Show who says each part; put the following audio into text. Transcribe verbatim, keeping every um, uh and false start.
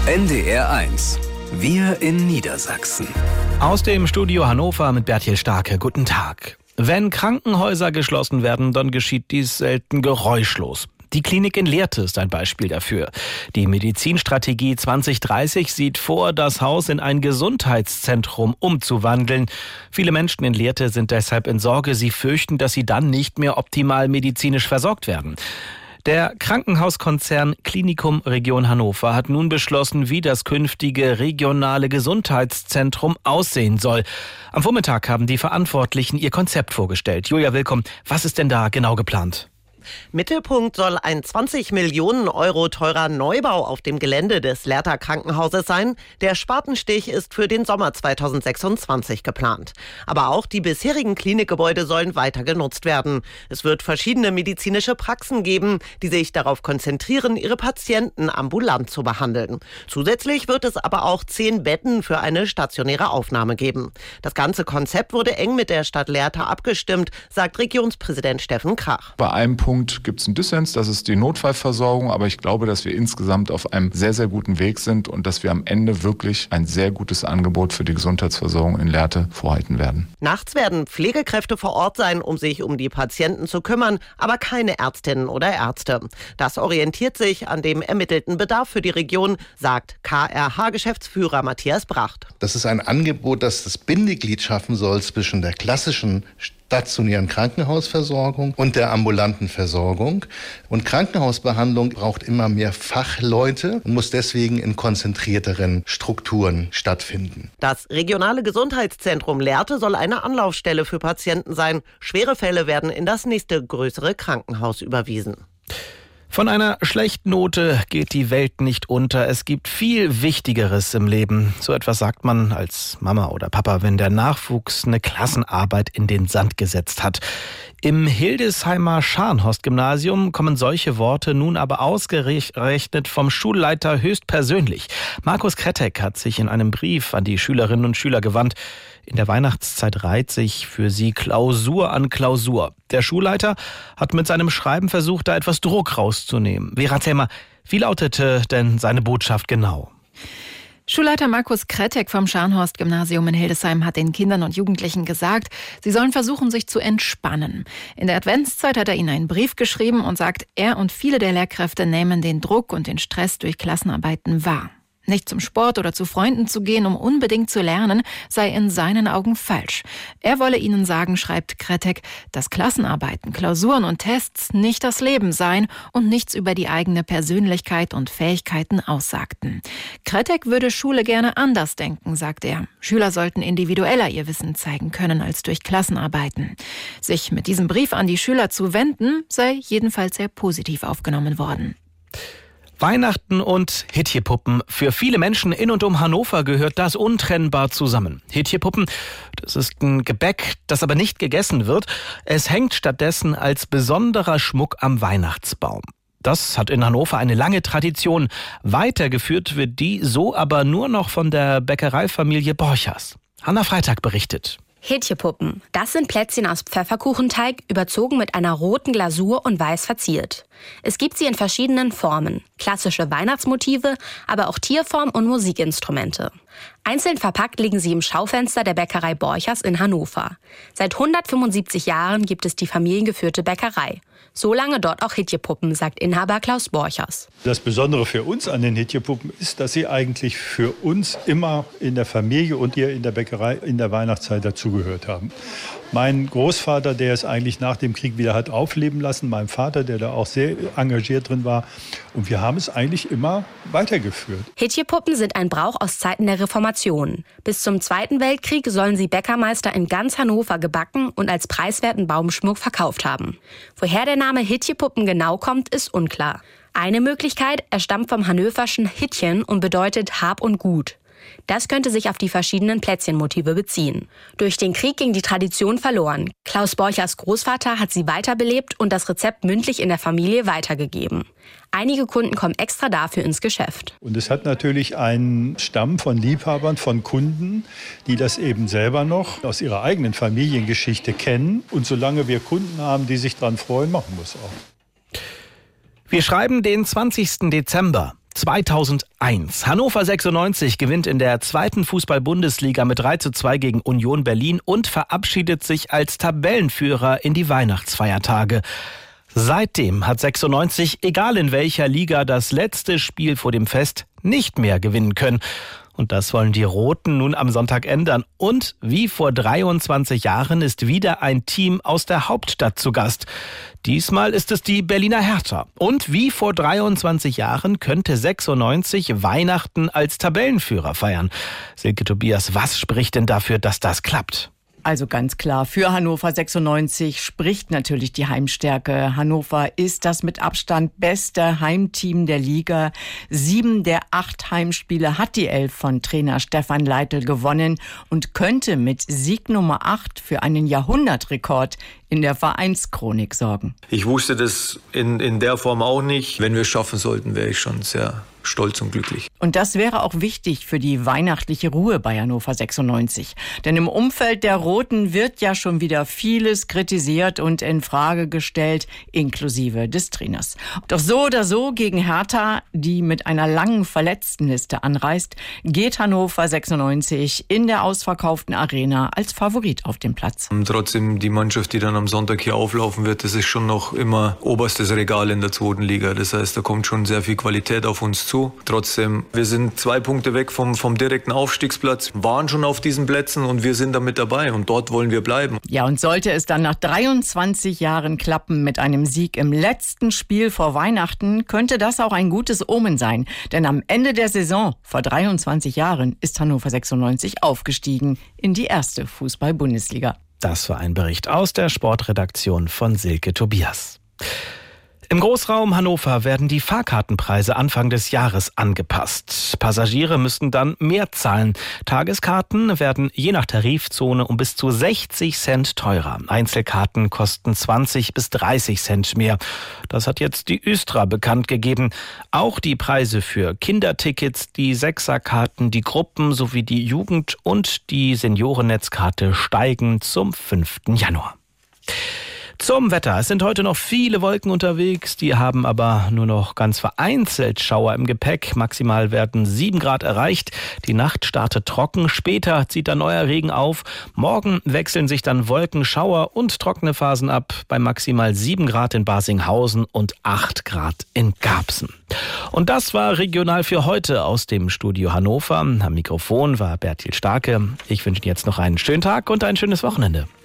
Speaker 1: N D R eins. Wir in Niedersachsen.
Speaker 2: Aus dem Studio Hannover mit Berthiel Starke. Guten Tag. Wenn Krankenhäuser geschlossen werden, dann geschieht dies selten geräuschlos. Die Klinik in Lehrte ist ein Beispiel dafür. Die Medizinstrategie zwanzig dreißig sieht vor, das Haus in ein Gesundheitszentrum umzuwandeln. Viele Menschen in Lehrte sind deshalb in Sorge. Sie fürchten, dass sie dann nicht mehr optimal medizinisch versorgt werden. Der Krankenhauskonzern Klinikum Region Hannover hat nun beschlossen, wie das künftige regionale Gesundheitszentrum aussehen soll. Am Vormittag haben die Verantwortlichen ihr Konzept vorgestellt. Julia Willkomm, was ist denn da genau geplant?
Speaker 3: Mittelpunkt soll ein zwanzig Millionen Euro teurer Neubau auf dem Gelände des Lehrter Krankenhauses sein. Der Spatenstich ist für den Sommer zweitausendsechsundzwanzig geplant. Aber auch die bisherigen Klinikgebäude sollen weiter genutzt werden. Es wird verschiedene medizinische Praxen geben, die sich darauf konzentrieren, ihre Patienten ambulant zu behandeln. Zusätzlich wird es aber auch zehn Betten für eine stationäre Aufnahme geben. Das ganze Konzept wurde eng mit der Stadt Lehrte abgestimmt, sagt Regionspräsident Steffen Krach.
Speaker 4: Bei einem Punkt gibt es einen Dissens, das ist die Notfallversorgung, aber ich glaube, dass wir insgesamt auf einem sehr, sehr guten Weg sind und dass wir am Ende wirklich ein sehr gutes Angebot für die Gesundheitsversorgung in Lehrte vorhalten werden.
Speaker 3: Nachts werden Pflegekräfte vor Ort sein, um sich um die Patienten zu kümmern, aber keine Ärztinnen oder Ärzte. Das orientiert sich an dem ermittelten Bedarf für die Region, sagt K R H-Geschäftsführer Matthias Bracht.
Speaker 5: Das ist ein Angebot, das das Bindeglied schaffen soll zwischen der klassischen stationären Krankenhausversorgung und der ambulanten Versorgung. Und Krankenhausbehandlung braucht immer mehr Fachleute und muss deswegen in konzentrierteren Strukturen stattfinden.
Speaker 3: Das regionale Gesundheitszentrum Lehrte soll eine Anlaufstelle für Patienten sein. Schwere Fälle werden in das nächste größere Krankenhaus überwiesen.
Speaker 2: Von einer schlechten Note geht die Welt nicht unter. Es gibt viel Wichtigeres im Leben. So etwas sagt man als Mama oder Papa, wenn der Nachwuchs eine Klassenarbeit in den Sand gesetzt hat. Im Hildesheimer Scharnhorst-Gymnasium kommen solche Worte nun aber ausgerechnet vom Schulleiter höchstpersönlich. Markus Krettek hat sich in einem Brief an die Schülerinnen und Schüler gewandt. In der Weihnachtszeit reiht sich für sie Klausur an Klausur. Der Schulleiter hat mit seinem Schreiben versucht, da etwas Druck rauszunehmen. Vera Zellmer, wie lautete denn seine Botschaft genau?
Speaker 6: Schulleiter Markus Krettek vom Scharnhorst-Gymnasium in Hildesheim hat den Kindern und Jugendlichen gesagt, sie sollen versuchen, sich zu entspannen. In der Adventszeit hat er ihnen einen Brief geschrieben und sagt, er und viele der Lehrkräfte nehmen den Druck und den Stress durch Klassenarbeiten wahr. Nicht zum Sport oder zu Freunden zu gehen, um unbedingt zu lernen, sei in seinen Augen falsch. Er wolle ihnen sagen, schreibt Krettek, dass Klassenarbeiten, Klausuren und Tests nicht das Leben seien und nichts über die eigene Persönlichkeit und Fähigkeiten aussagten. Krettek würde Schule gerne anders denken, sagt er. Schüler sollten individueller ihr Wissen zeigen können als durch Klassenarbeiten. Sich mit diesem Brief an die Schüler zu wenden, sei jedenfalls sehr positiv aufgenommen worden.
Speaker 2: Weihnachten und Hittjepuppen. Für viele Menschen in und um Hannover gehört das untrennbar zusammen. Hittjepuppen, das ist ein Gebäck, das aber nicht gegessen wird. Es hängt stattdessen als besonderer Schmuck am Weihnachtsbaum. Das hat in Hannover eine lange Tradition. Weitergeführt wird die so aber nur noch von der Bäckereifamilie Borchers. Hanna Freitag berichtet.
Speaker 7: Hittjepuppen, das sind Plätzchen aus Pfefferkuchenteig, überzogen mit einer roten Glasur und weiß verziert. Es gibt sie in verschiedenen Formen, klassische Weihnachtsmotive, aber auch Tierform und Musikinstrumente. Einzeln verpackt liegen sie im Schaufenster der Bäckerei Borchers in Hannover. Seit hundertfünfundsiebzig Jahren gibt es die familiengeführte Bäckerei. So lange dort auch Hittjepuppen, sagt Inhaber Klaus Borchers.
Speaker 8: Das Besondere für uns an den Hittjepuppen ist, dass sie eigentlich für uns immer in der Familie und hier in der Bäckerei in der Weihnachtszeit dazugehört haben. Mein Großvater, der es eigentlich nach dem Krieg wieder hat aufleben lassen, mein Vater, der da auch sehr engagiert drin war. Und wir haben es eigentlich immer weitergeführt.
Speaker 7: Hittjepuppen sind ein Brauch aus Zeiten der Reformation. Bis zum Zweiten Weltkrieg sollen sie Bäckermeister in ganz Hannover gebacken und als preiswerten Baumschmuck verkauft haben. Woher der Name Hittjepuppen genau kommt, ist unklar. Eine Möglichkeit, er stammt vom hannoverschen Hittchen und bedeutet Hab und Gut. Das könnte sich auf die verschiedenen Plätzchenmotive beziehen. Durch den Krieg ging die Tradition verloren. Klaus Borchers Großvater hat sie weiterbelebt und das Rezept mündlich in der Familie weitergegeben. Einige Kunden kommen extra dafür ins Geschäft.
Speaker 8: Und es hat natürlich einen Stamm von Liebhabern, von Kunden, die das eben selber noch aus ihrer eigenen Familiengeschichte kennen. Und solange wir Kunden haben, die sich daran freuen, machen wir es auch.
Speaker 2: Wir schreiben den zwanzigsten Dezember. zweitausendeins. Hannover sechsundneunzig gewinnt in der zweiten Fußball-Bundesliga mit drei zu zwei gegen Union Berlin und verabschiedet sich als Tabellenführer in die Weihnachtsfeiertage. Seitdem hat sechsundneunzig, egal in welcher Liga, das letzte Spiel vor dem Fest nicht mehr gewinnen können. Und das wollen die Roten nun am Sonntag ändern. Und wie vor dreiundzwanzig Jahren ist wieder ein Team aus der Hauptstadt zu Gast. Diesmal ist es die Berliner Hertha. Und wie vor dreiundzwanzig Jahren könnte sechsundneunzig Weihnachten als Tabellenführer feiern. Silke Tobias, was spricht denn dafür, dass das klappt?
Speaker 9: Also ganz klar, für Hannover sechsundneunzig spricht natürlich die Heimstärke. Hannover ist das mit Abstand beste Heimteam der Liga. Sieben der acht Heimspiele hat die Elf von Trainer Stefan Leitl gewonnen und könnte mit Sieg Nummer acht für einen Jahrhundertrekord in der Vereinschronik sorgen.
Speaker 10: Ich wusste das in, in der Form auch nicht. Wenn wir es schaffen sollten, wäre ich schon sehr stolz und glücklich.
Speaker 9: Und das wäre auch wichtig für die weihnachtliche Ruhe bei Hannover sechsundneunzig. Denn im Umfeld der Roten wird ja schon wieder vieles kritisiert und in Frage gestellt, inklusive des Trainers. Doch so oder so gegen Hertha, die mit einer langen Verletztenliste anreist, geht Hannover sechsundneunzig in der ausverkauften Arena als Favorit auf den Platz.
Speaker 10: Und trotzdem die Mannschaft, die dann am Sonntag hier auflaufen wird, das ist schon noch immer oberstes Regal in der zweiten Liga. Das heißt, da kommt schon sehr viel Qualität auf uns zu. Trotzdem, wir sind zwei Punkte weg vom, vom direkten Aufstiegsplatz, waren schon auf diesen Plätzen und wir sind da mit dabei und dort wollen wir bleiben.
Speaker 9: Ja, und sollte es dann nach dreiundzwanzig Jahren klappen mit einem Sieg im letzten Spiel vor Weihnachten, könnte das auch ein gutes Omen sein. Denn am Ende der Saison vor dreiundzwanzig Jahren ist Hannover sechsundneunzig aufgestiegen in die erste Fußball-Bundesliga.
Speaker 2: Das war ein Bericht aus der Sportredaktion von Silke Tobias. Im Großraum Hannover werden die Fahrkartenpreise Anfang des Jahres angepasst. Passagiere müssten dann mehr zahlen. Tageskarten werden je nach Tarifzone um bis zu sechzig Cent teurer. Einzelkarten kosten zwanzig bis dreißig Cent mehr. Das hat jetzt die Östra bekannt gegeben. Auch die Preise für Kindertickets, die Sechserkarten, die Gruppen sowie die Jugend- und die Seniorennetzkarte steigen zum fünften Januar. Zum Wetter. Es sind heute noch viele Wolken unterwegs, die haben aber nur noch ganz vereinzelt Schauer im Gepäck. Maximal werden sieben Grad erreicht. Die Nacht startet trocken, später zieht dann neuer Regen auf. Morgen wechseln sich dann Wolken, Schauer und trockene Phasen ab bei maximal sieben Grad in Barsinghausen und acht Grad in Garbsen. Und das war regional für heute aus dem Studio Hannover. Am Mikrofon war Bertil Starke. Ich wünsche Ihnen jetzt noch einen schönen Tag und ein schönes Wochenende.